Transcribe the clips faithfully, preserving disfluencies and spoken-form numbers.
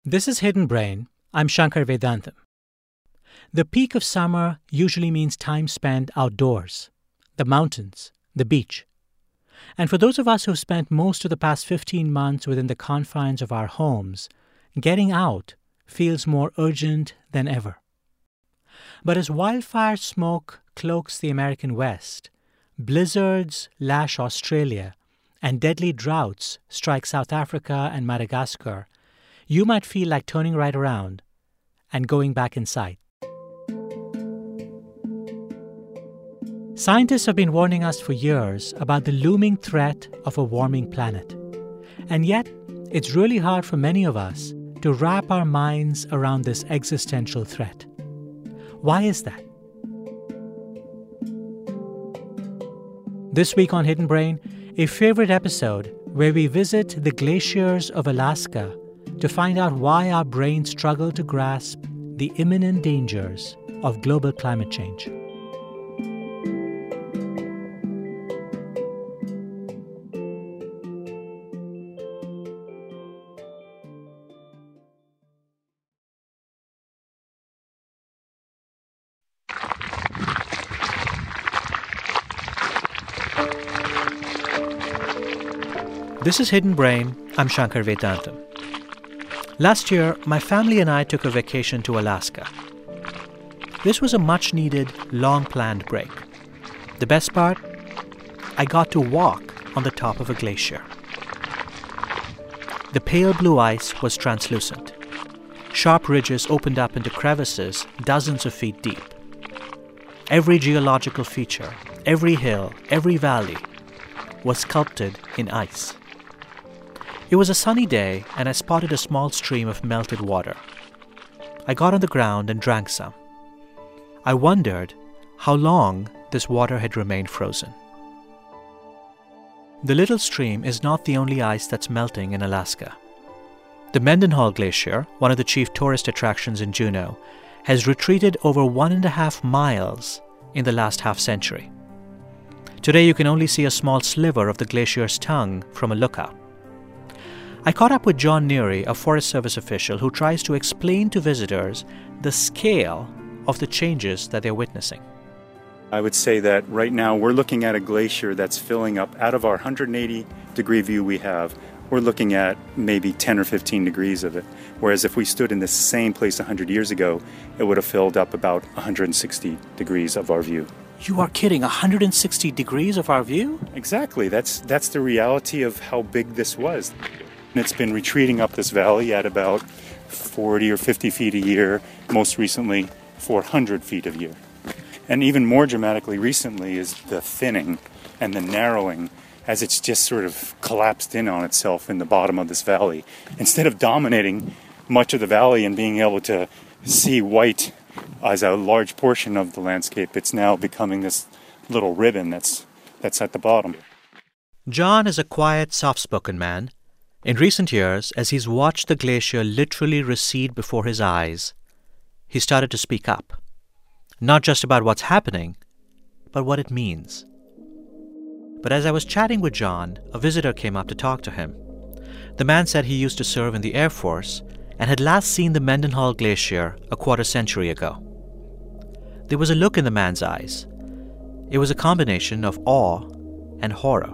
This is Hidden Brain. I'm Shankar Vedantam. The peak of summer usually means time spent outdoors, the mountains, the beach. And for those of us who've spent most of the past fifteen months within the confines of our homes, getting out feels more urgent than ever. But as wildfire smoke cloaks the American West, blizzards lash Australia, and deadly droughts strike South Africa and Madagascar, you might feel like turning right around and going back inside. Scientists have been warning us for years about the looming threat of a warming planet. And yet, it's really hard for many of us to wrap our minds around this existential threat. Why is that? This week on Hidden Brain, a favorite episode where we visit the glaciers of Alaska to find out why our brains struggle to grasp the imminent dangers of global climate change. This is Hidden Brain. I'm Shankar Vedantam. Last year, my family and I took a vacation to Alaska. This was a much-needed, long-planned break. The best part? I got to walk on the top of a glacier. The pale blue ice was translucent. Sharp ridges opened up into crevices dozens of feet deep. Every geological feature, every hill, every valley was sculpted in ice. It was a sunny day, and I spotted a small stream of melted water. I got on the ground and drank some. I wondered how long this water had remained frozen. The little stream is not the only ice that's melting in Alaska. The Mendenhall Glacier, one of the chief tourist attractions in Juneau, has retreated over one and a half miles in the last half century. Today, you can only see a small sliver of the glacier's tongue from a lookout. I caught up with John Neary, a Forest Service official who tries to explain to visitors the scale of the changes that they're witnessing. I would say that right now we're looking at a glacier that's filling up. Out of our one hundred eighty degree view we have, we're looking at maybe ten or fifteen degrees of it. Whereas if we stood in the same place one hundred years ago, it would have filled up about one hundred sixty degrees of our view. You are kidding, one hundred sixty degrees of our view? Exactly. That's, that's the reality of how big this was. It's been retreating up this valley at about forty or fifty feet a year, most recently four hundred feet a year. And even more dramatically recently is the thinning and the narrowing as it's just sort of collapsed in on itself in the bottom of this valley. Instead of dominating much of the valley and being able to see white as a large portion of the landscape, it's now becoming this little ribbon that's that's at the bottom. John is a quiet, soft-spoken man. In recent years, as he's watched the glacier literally recede before his eyes, he started to speak up. Not just about what's happening, but what it means. But as I was chatting with John, a visitor came up to talk to him. The man said he used to serve in the Air Force and had last seen the Mendenhall Glacier a quarter century ago. There was a look in the man's eyes. It was a combination of awe and horror.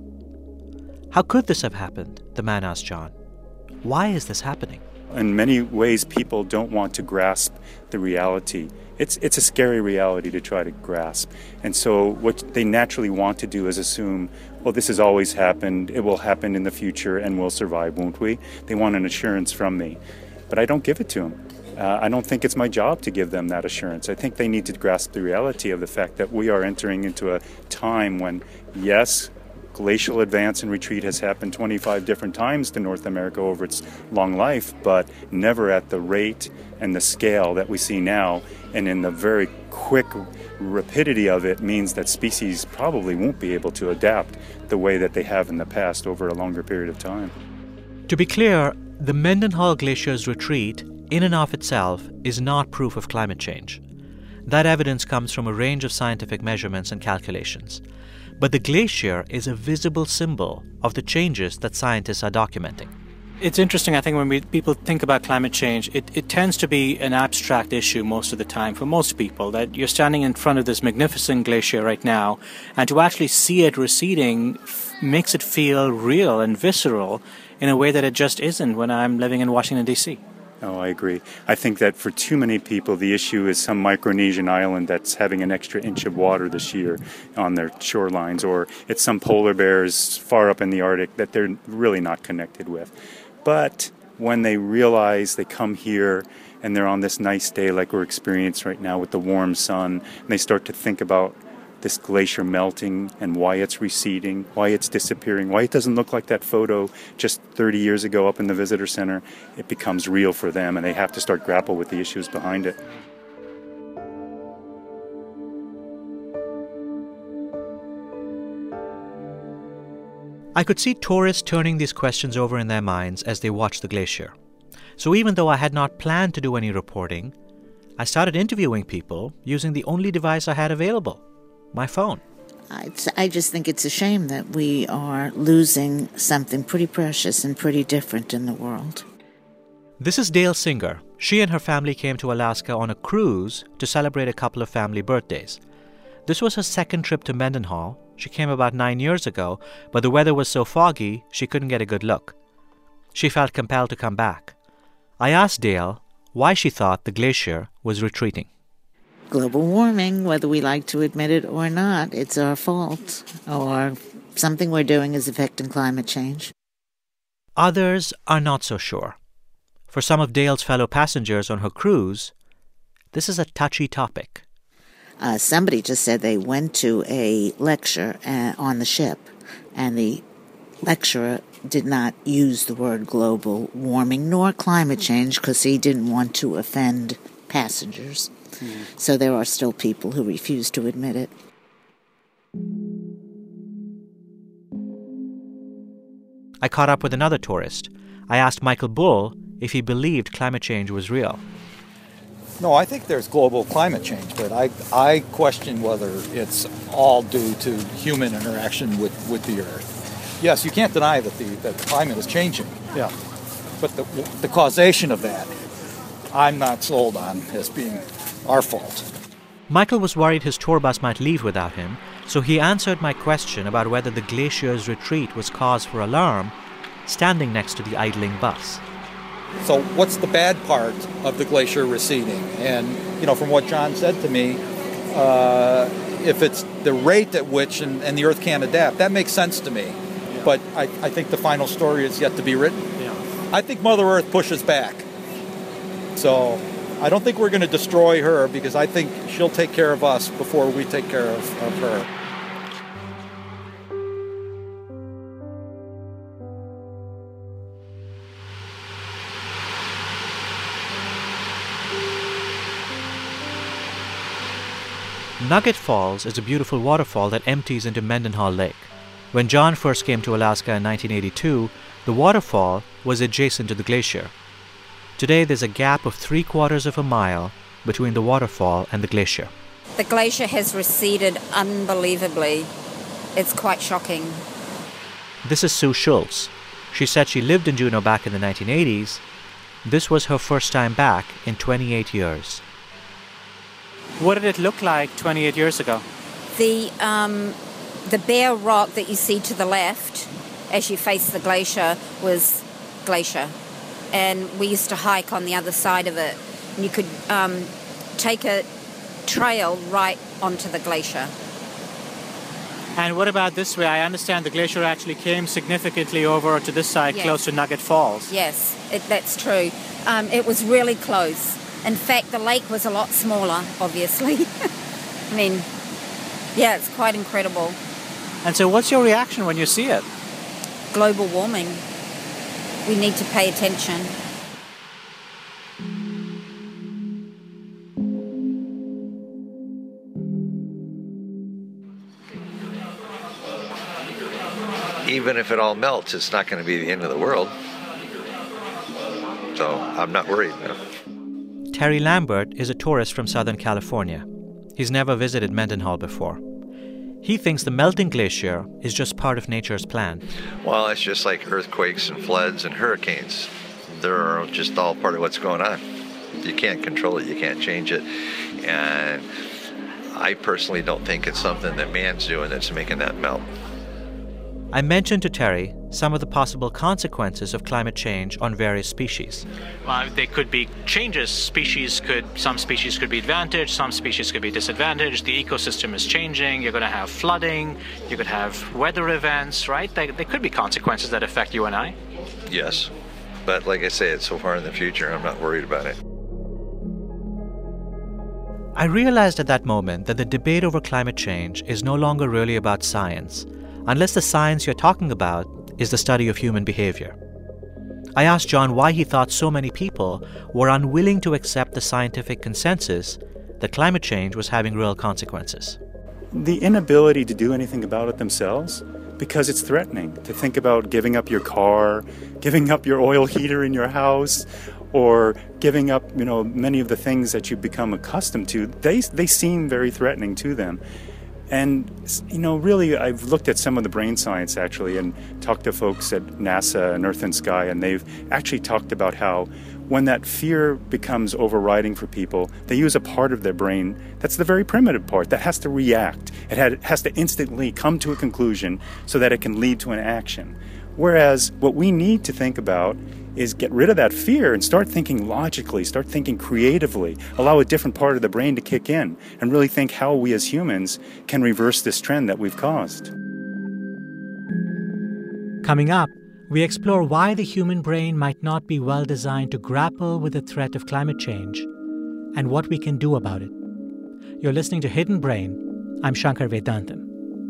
How could this have happened? The man asked John. Why is this happening? In many ways, people don't want to grasp the reality. It's it's a scary reality to try to grasp. And so what they naturally want to do is assume, well, this has always happened, it will happen in the future, and we'll survive, won't we? They want an assurance from me. But I don't give it to them. Uh, I don't think it's my job to give them that assurance. I think they need to grasp the reality of the fact that we are entering into a time when, yes, glacial advance and retreat has happened twenty-five different times to North America over its long life, but never at the rate and the scale that we see now. And in the very quick rapidity of it means that species probably won't be able to adapt the way that they have in the past over a longer period of time. To be clear, the Mendenhall Glacier's retreat in and of itself is not proof of climate change. That evidence comes from a range of scientific measurements and calculations. But the glacier is a visible symbol of the changes that scientists are documenting. It's interesting, I think, when we, people think about climate change, it, it tends to be an abstract issue most of the time for most people, that you're standing in front of this magnificent glacier right now, and to actually see it receding f- makes it feel real and visceral in a way that it just isn't when I'm living in Washington, D C Oh, I agree. I think that for too many people, the issue is some Micronesian island that's having an extra inch of water this year on their shorelines, or it's some polar bears far up in the Arctic that they're really not connected with. But when they realize they come here and they're on this nice day like we're experiencing right now with the warm sun, and they start to think about this glacier melting and why it's receding, why it's disappearing, why it doesn't look like that photo just thirty years ago up in the visitor center, it becomes real for them, and they have to start grapple with the issues behind it. I could see tourists turning these questions over in their minds as they watched the glacier. So even though I had not planned to do any reporting, I started interviewing people using the only device I had available, my phone. It's, I just think it's a shame that we are losing something pretty precious and pretty different in the world. This is Dale Singer. She and her family came to Alaska on a cruise to celebrate a couple of family birthdays. This was her second trip to Mendenhall. She came about nine years ago, but the weather was so foggy she couldn't get a good look. She felt compelled to come back. I asked Dale why she thought the glacier was retreating. Global warming, whether we like to admit it or not, it's our fault, or something we're doing is affecting climate change. Others are not so sure. For some of Dale's fellow passengers on her cruise, this is a touchy topic. Uh, somebody just said they went to a lecture uh, on the ship, and the lecturer did not use the word global warming nor climate change because he didn't want to offend passengers. Mm. So there are still people who refuse to admit it. I caught up with another tourist. I asked Michael Bull if he believed climate change was real. No, I think there's global climate change, but I I question whether it's all due to human interaction with, with the Earth. Yes, you can't deny that the that the climate is changing. Yeah. But the the causation of that, I'm not sold on as being our fault. Michael was worried his tour bus might leave without him, so he answered my question about whether the glacier's retreat was cause for alarm, standing next to the idling bus. So what's the bad part of the glacier receding? And, you know, from what John said to me, uh, if it's the rate at which and, and the Earth can't adapt, that makes sense to me. Yeah. But I, I think the final story is yet to be written. Yeah. I think Mother Earth pushes back. So I don't think we're going to destroy her because I think she'll take care of us before we take care of, of her. Nugget Falls is a beautiful waterfall that empties into Mendenhall Lake. When John first came to Alaska in nineteen eighty-two, the waterfall was adjacent to the glacier. Today, there's a gap of three quarters of a mile between the waterfall and the glacier. The glacier has receded unbelievably. It's quite shocking. This is Sue Schultz. She said she lived in Juneau back in the nineteen eighties. This was her first time back in twenty-eight years. What did it look like twenty-eight years ago? The um, the bare rock that you see to the left as you face the glacier was glacier. And we used to hike on the other side of it. And you could um, take a trail right onto the glacier. And what about this way? I understand the glacier actually came significantly over to this side, yes, close to Nugget Falls. Yes, it, that's true. Um, it was really close. In fact, the lake was a lot smaller, obviously. I mean, yeah, it's quite incredible. And so what's your reaction when you see it? Global warming. We need to pay attention. Even if it all melts, it's not going to be the end of the world. So I'm not worried. No. Terry Lambert is a tourist from Southern California. He's never visited Mendenhall before. He thinks the melting glacier is just part of nature's plan. Well, it's just like earthquakes and floods and hurricanes. They're just all part of what's going on. You can't control it. You can't change it. And I personally don't think it's something that man's doing that's making that melt. I mentioned to Terry some of the possible consequences of climate change on various species. Uh, they could be changes. Species could, some species could be advantaged, some species could be disadvantaged. The ecosystem is changing. You're going to have flooding. You could have weather events, right? There, there could be consequences that affect you and I. Yes. But like I say, it's so far in the future, I'm not worried about it. I realized at that moment that the debate over climate change is no longer really about science, unless the science you're talking about is the study of human behavior. I asked John why he thought so many people were unwilling to accept the scientific consensus that climate change was having real consequences. The inability to do anything about it themselves, because it's threatening to think about giving up your car, giving up your oil heater in your house, or giving up, you know, many of the things that you've become accustomed to. They they seem very threatening to them. And, you know, really, I've looked at some of the brain science, actually, and talked to folks at NASA and Earth and Sky, and they've actually talked about how when that fear becomes overriding for people, they use a part of their brain that's the very primitive part that has to react. It had, has to instantly come to a conclusion so that it can lead to an action. Whereas what we need to think about is get rid of that fear and start thinking logically, start thinking creatively, allow a different part of the brain to kick in, and really think how we as humans can reverse this trend that we've caused. Coming up, we explore why the human brain might not be well designed to grapple with the threat of climate change and what we can do about it. You're listening to Hidden Brain. I'm Shankar Vedantam.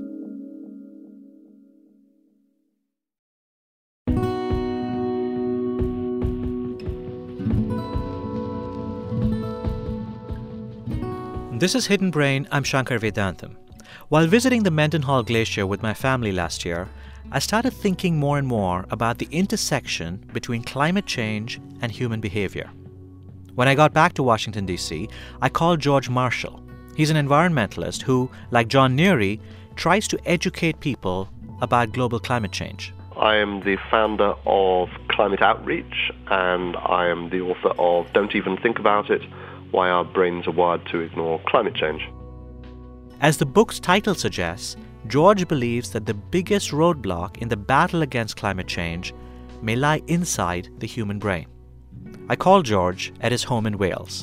This is Hidden Brain. I'm Shankar Vedantam. While visiting the Mendenhall Glacier with my family last year, I started thinking more and more about the intersection between climate change and human behavior. When I got back to Washington, D C, I called George Marshall. He's an environmentalist who, like John Neary, tries to educate people about global climate change. I am the founder of Climate Outreach, and I am the author of Don't Even Think About It, Why Our Brains Are Wired to Ignore Climate Change. As the book's title suggests, George believes that the biggest roadblock in the battle against climate change may lie inside the human brain. I called George at his home in Wales.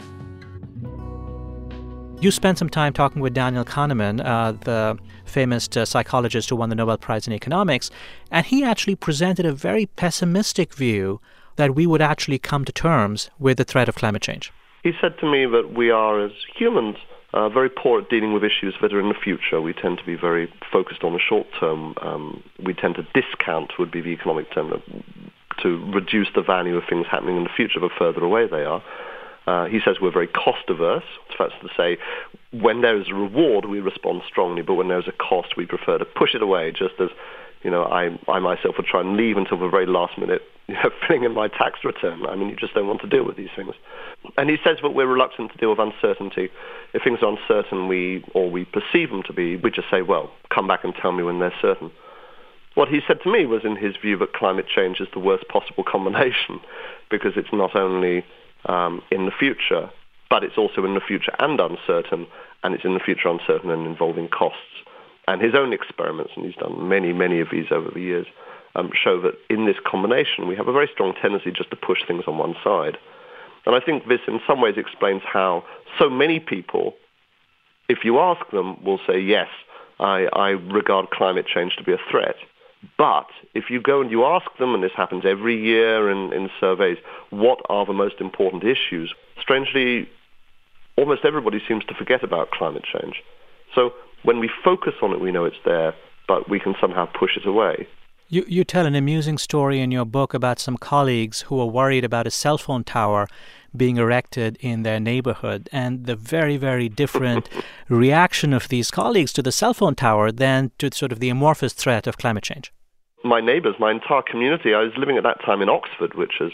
You spent some time talking with Daniel Kahneman, uh, the famous uh, psychologist who won the Nobel Prize in Economics, and he actually presented a very pessimistic view that we would actually come to terms with the threat of climate change. He said to me that we are, as humans, uh, very poor at dealing with issues that are in the future. We tend to be very focused on the short term. Um, we tend to discount, would be the economic term, to reduce the value of things happening in the future the further away they are. Uh, he says we're very cost-averse. That's to say, when there is a reward, we respond strongly, but when there's a cost, we prefer to push it away, just as, you know, I, I myself would try and leave until the very last minute, you know, filling in my tax return. I mean, you just don't want to deal with these things. And he says that we're reluctant to deal with uncertainty. If things are uncertain, we or we perceive them to be, we just say, well, come back and tell me when they're certain. What he said to me was, in his view, that climate change is the worst possible combination, because it's not only um, in the future, but it's also in the future and uncertain, and it's in the future uncertain and involving costs. And his own experiments, and he's done many, many of these over the years, um, show that in this combination we have a very strong tendency just to push things on one side. And I think this in some ways explains how so many people, if you ask them, will say, yes, I, I regard climate change to be a threat. But if you go and you ask them, and this happens every year in, in surveys, what are the most important issues? Strangely, almost everybody seems to forget about climate change. So when we focus on it, we know it's there, but we can somehow push it away. You, you tell an amusing story in your book about some colleagues who were worried about a cell phone tower being erected in their neighborhood, and the very, very different reaction of these colleagues to the cell phone tower than to sort of the amorphous threat of climate change. My neighbors, my entire community, I was living at that time in Oxford, which is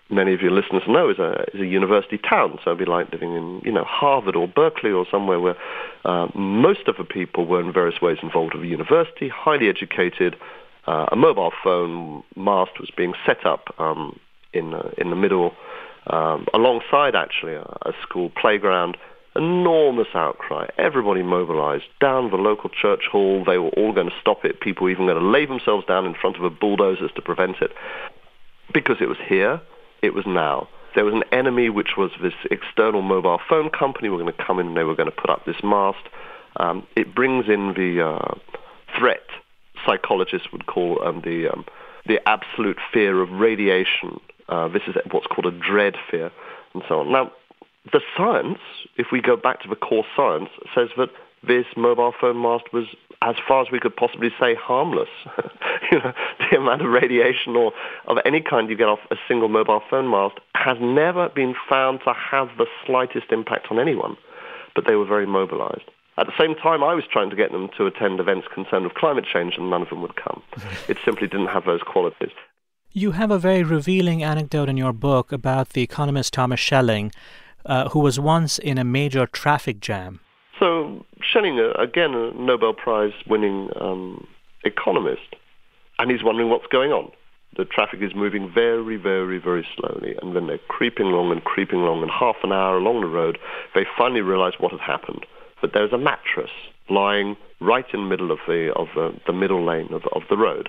many of your listeners know, is a is a university town. So it'd be like living in, you know, Harvard or Berkeley or somewhere where uh, most of the people were in various ways involved with a university, highly educated. Uh, a mobile phone mast was being set up um, in uh, in the middle, um, alongside actually a, a school playground. Enormous outcry. Everybody mobilized down the local church hall. They were all going to stop it. People were even going to lay themselves down in front of a bulldozers to prevent it. Because it was here, it was now. There was an enemy, which was this external mobile phone company. We're going to come in and they were going to put up this mast. Um, it brings in the uh, threat, psychologists would call um, the um, the absolute fear of radiation. Uh, this is what's called a dread fear, and so on. Now, the science, if we go back to the core science, says that this mobile phone mast was, as far as we could possibly say, harmless. You know, the amount of radiation or of any kind you get off a single mobile phone mast has never been found to have the slightest impact on anyone. But they were very mobilized. At the same time, I was trying to get them to attend events concerned with climate change, and none of them would come. It simply didn't have those qualities. You have a very revealing anecdote in your book about the economist Thomas Schelling, uh, who was once in a major traffic jam. So Schelling, uh, again, a Nobel Prize-winning um, economist, and he's wondering what's going on. The traffic is moving very, very, very slowly, and then they're creeping along and creeping along, and half an hour along the road, they finally realize what had happened, that there's a mattress lying right in the middle of the of the, the middle lane of, of the road.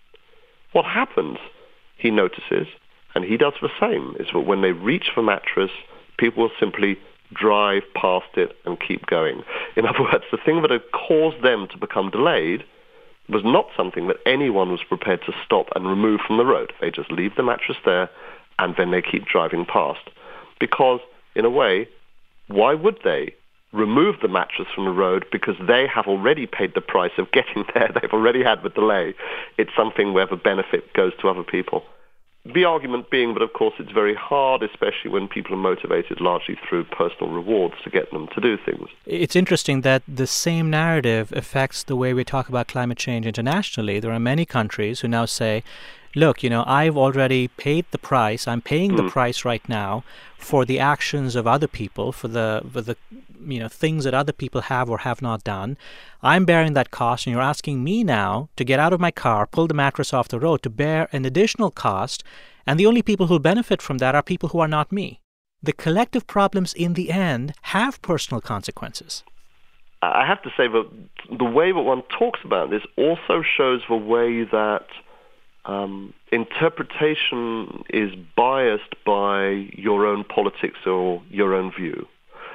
What happens, he notices, and he does the same, is that when they reach the mattress, people will simply drive past it and keep going. In other words, the thing that had caused them to become delayed was not something that anyone was prepared to stop and remove from the road. They just leave the mattress there, and then they keep driving past. Because, in a way, why would they remove the mattress from the road? Because they have already paid the price of getting there. They've already had the delay. It's something where the benefit goes to other people. The argument being that, of course, it's very hard, especially when people are motivated largely through personal rewards, to get them to do things. It's interesting that the same narrative affects the way we talk about climate change internationally. There are many countries who now say, look, you know, I've already paid the price. I'm paying the mm. price right now for the actions of other people, for the, for the you know, things that other people have or have not done. I'm bearing that cost, and you're asking me now to get out of my car, pull the mattress off the road, to bear an additional cost, and the only people who benefit from that are people who are not me. The collective problems in the end have personal consequences. I have to say that the way that one talks about this also shows the way that um, interpretation is biased by your own politics or your own view.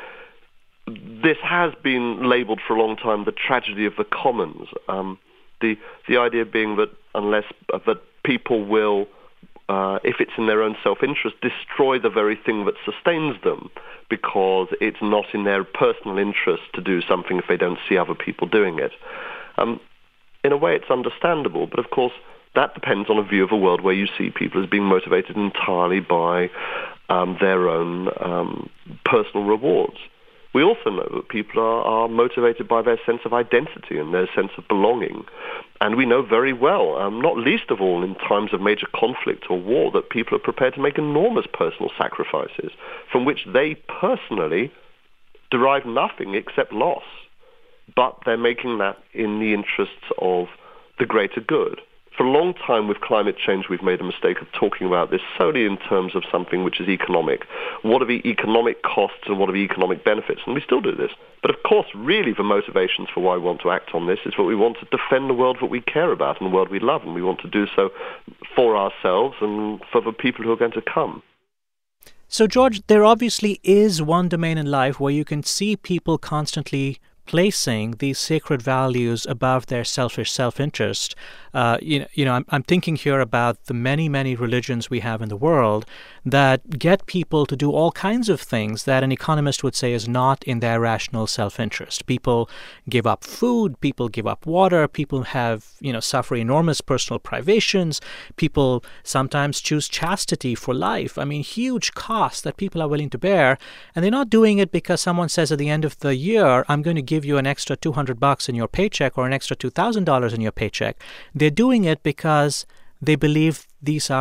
This has been labelled for a long time the tragedy of the commons. Um, the the idea being that unless uh, that people will, uh, if it's in their own self-interest, destroy the very thing that sustains them, because it's not in their personal interest to do something if they don't see other people doing it. Um, in a way, it's understandable, but of course, that depends on a view of a world where you see people as being motivated entirely by um, their own um, personal rewards. We also know that people are, are motivated by their sense of identity and their sense of belonging. And we know very well, um, not least of all in times of major conflict or war, that people are prepared to make enormous personal sacrifices from which they personally derive nothing except loss. But they're making that in the interests of the greater good. For a long time with climate change, we've made a mistake of talking about this solely in terms of something which is economic. What are the economic costs and what are the economic benefits? And we still do this. But of course, really the motivations for why we want to act on this is that we want to defend the world that we care about and the world we love, and we want to do so for ourselves and for the people who are going to come. So, George, there obviously is one domain in life where you can see people constantly placing these sacred values above their selfish self-interest. Uh, you know, you know I'm, I'm thinking here about the many, many religions we have in the world that get people to do all kinds of things that an economist would say is not in their rational self-interest. People give up food, people give up water, people have, you know, suffer enormous personal privations, people sometimes choose chastity for life. I mean, huge costs that people are willing to bear, and they're not doing it because someone says at the end of the year, I'm going to give you an extra two hundred bucks in your paycheck or an extra two thousand dollars in your paycheck. They're doing it because they believe these are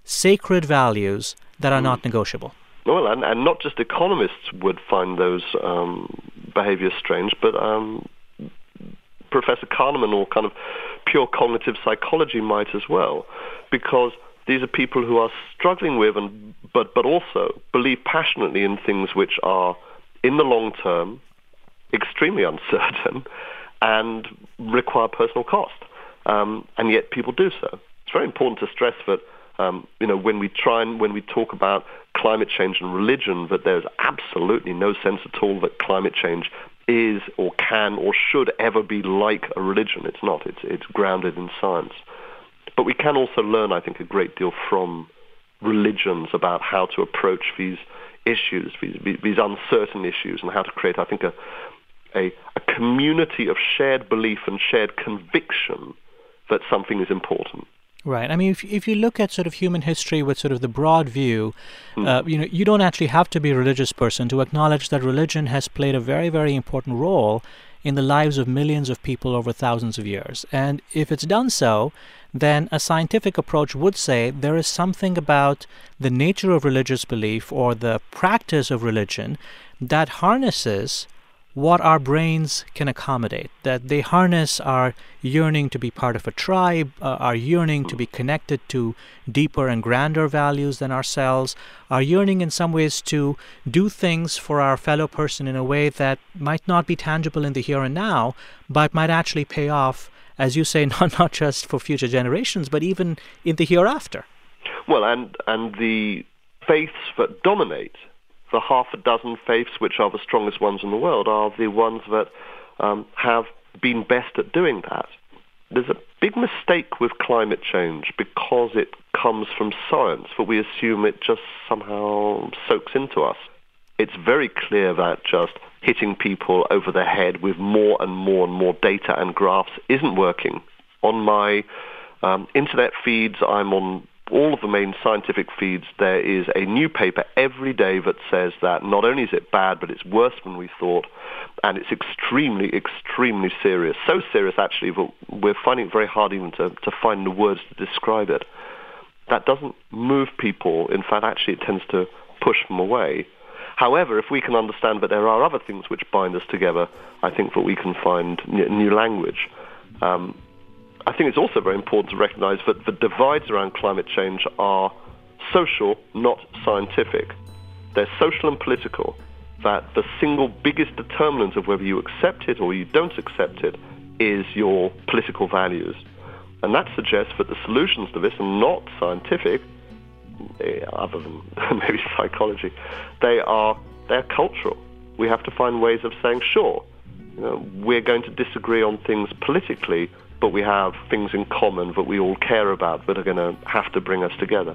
sacred values that are mm. not negotiable. Well, and, and not just economists would find those um, behaviors strange, but um, Professor Kahneman or kind of pure cognitive psychology might as well, because these are people who are struggling with and but but also believe passionately in things which are, in the long term, extremely uncertain and require personal cost. Um, and yet people do so. It's very important to stress that um, you know when we try and when we talk about climate change and religion, that there's absolutely no sense at all that climate change is or can or should ever be like a religion. It's not. It's it's grounded in science. But we can also learn, I think, a great deal from religions about how to approach these issues, these, these uncertain issues, and how to create, I think, a, a, a community of shared belief and shared conviction that something is important. Right. I mean, if if you look at sort of human history with sort of the broad view, mm. uh, you know, you don't actually have to be a religious person to acknowledge that religion has played a very, very important role in the lives of millions of people over thousands of years. And if it's done so, then a scientific approach would say there is something about the nature of religious belief or the practice of religion that harnesses what our brains can accommodate, that they harness our yearning to be part of a tribe, uh, our yearning to be connected to deeper and grander values than ourselves, our yearning in some ways to do things for our fellow person in a way that might not be tangible in the here and now, but might actually pay off, as you say, not, not just for future generations, but even in the hereafter. Well, and, and the faiths that dominate, the half a dozen faiths which are the strongest ones in the world, are the ones that um, have been best at doing that. There's a big mistake with climate change because it comes from science, for we assume it just somehow soaks into us. It's very clear that just hitting people over the head with more and more and more data and graphs isn't working. On my um, internet feeds, I'm on all of the main scientific feeds, there is a new paper every day that says that not only is it bad, but it's worse than we thought, and it's extremely, extremely serious. So serious, actually, that we're finding it very hard even to, to find the words to describe it. That doesn't move people. In fact, actually, it tends to push them away. However, if we can understand that there are other things which bind us together, I think that we can find new language. Um, I think it's also very important to recognize that the divides around climate change are social, not scientific. They're social and political, that the single biggest determinant of whether you accept it or you don't accept it is your political values. And that suggests that the solutions to this are not scientific, other than maybe psychology. They are they're cultural. We have to find ways of saying, sure, you know, we're going to disagree on things politically, but we have things in common that we all care about that are going to have to bring us together.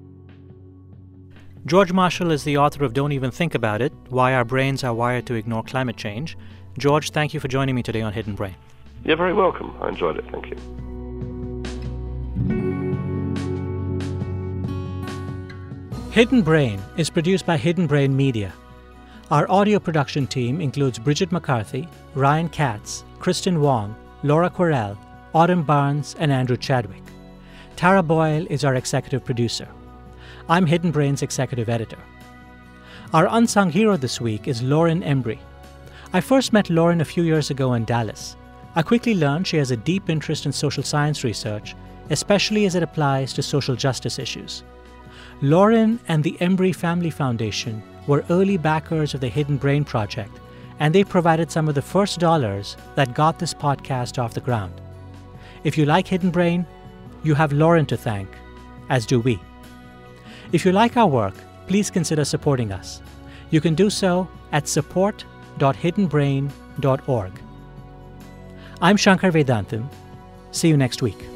George Marshall is the author of Don't Even Think About It, Why Our Brains Are Wired to Ignore Climate Change. George, thank you for joining me today on Hidden Brain. You're very welcome. I enjoyed it. Thank you. Hidden Brain is produced by Hidden Brain Media. Our audio production team includes Bridget McCarthy, Ryan Katz, Kristen Wong, Laura Quirrell, Autumn Barnes, and Andrew Chadwick. Tara Boyle is our executive producer. I'm Hidden Brain's executive editor. Our unsung hero this week is Lauren Embry. I first met Lauren a few years ago in Dallas. I quickly learned she has a deep interest in social science research, especially as it applies to social justice issues. Lauren and the Embry Family Foundation were early backers of the Hidden Brain Project, and they provided some of the first dollars that got this podcast off the ground. If you like Hidden Brain, you have Lauren to thank, as do we. If you like our work, please consider supporting us. You can do so at support dot hidden brain dot org. I'm Shankar Vedantam. See you next week.